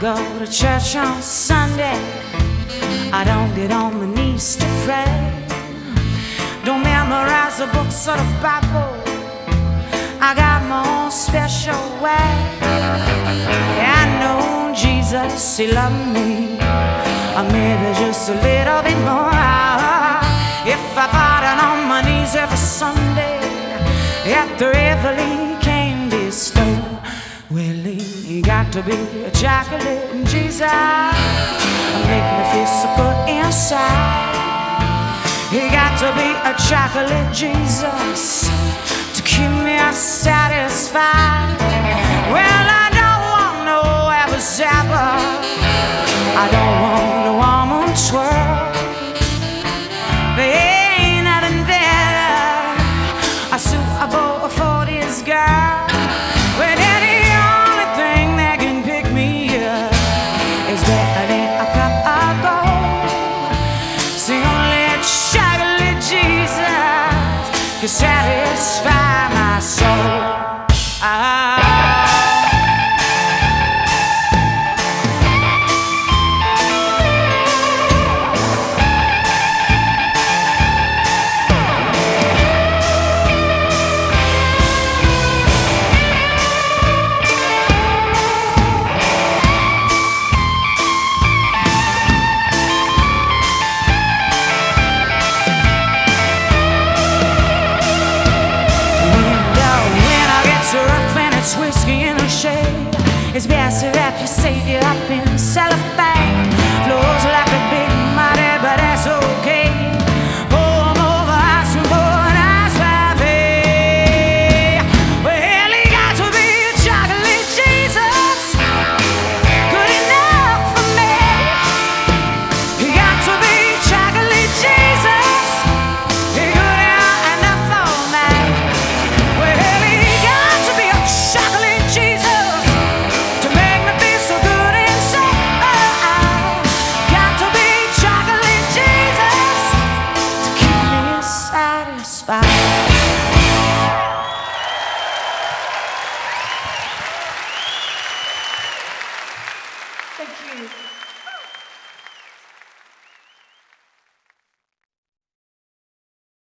go to church on Sunday. I don't get on my knees to pray. Don't memorize the books of the Bible. I got my own special way. Yeah, I know Jesus, He loved me, or maybe just a little bit more. If I got on my knees every Sunday at the Rivoli candy store, well, he got to be a chocolate Jesus, make me feel so good inside. He got to be a chocolate Jesus to keep me satisfied. Well, I don't want no apple zapper, I don't want no almond swirl. There ain't nothing better, a suitable for this girl. Well, the only thing that can pick me up is better than a cup of gold. See, only chocolate Jesus can satisfy my soul. It's whiskey in the shade. It's best to wrap your savior up in cellophane.